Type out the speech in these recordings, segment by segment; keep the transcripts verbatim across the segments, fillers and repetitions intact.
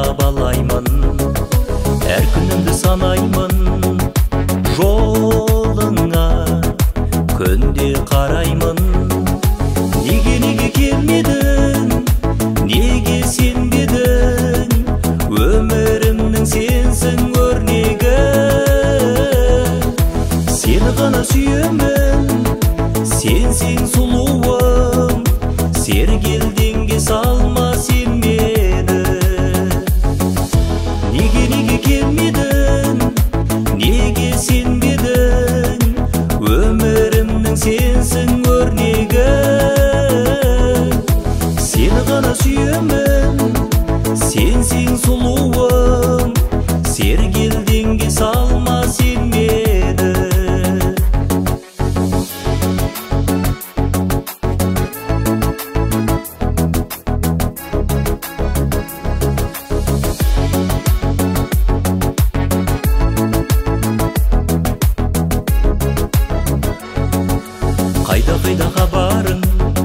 табалаймын, әр күнімді санаймын, жолыңа күнде қараймын. Неге неге келмедің, неге сенбедің, өмірімнің сенсің өрнегі. Сені ғана сүйемін, сенсің сұлуым, сергелдеңге салма сен мені. Неге неге келмедің, неге сенбедің, өмірімнің сенсің өрнегі. Сені ғана сүйемін, сенсің сұлуым, сергелдеңге салма сен мені. Қайда-қайдаға барың,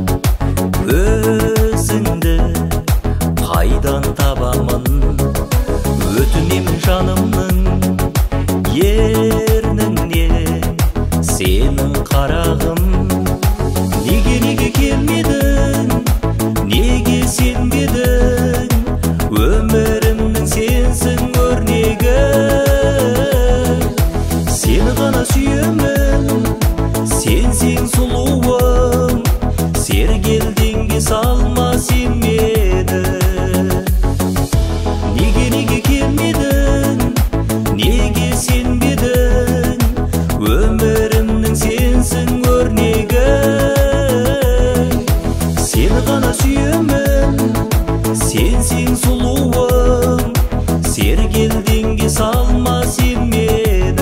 өзіңді қайдан табамын? Өтінемін жанымның ерніңне сенің қарағым. Неге неге келмедің, неге сенбедің, өмірімнің сенсің өрнегі. Сені ғана сүйемін, сенсің сұлуым, сергелдеңге салма сен мені. Неге неге келмедің, неге сенбедің, өмірімнің сенсің өрнегі. Сені ғана сүйемін, сенсің сұлуым, сергелдеңге салма сен мені.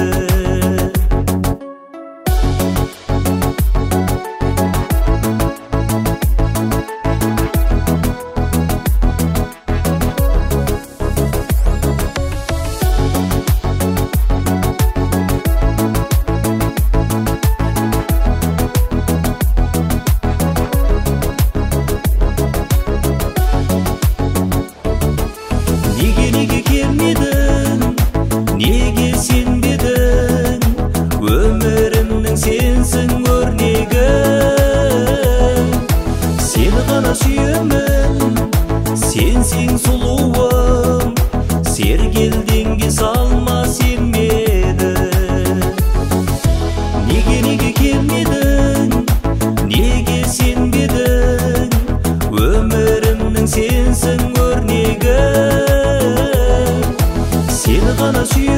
Неге неге келмедің, неге сенбедің, өмірімнің сенсің өрнегі. Сені ғана сүйемін, сенсің сұлуым, сергелдеңге салма сен мені. Неге неге келмедің, неге сенбедің, өмірімнің сенсің өрнегі. Сені ғана сүйемін,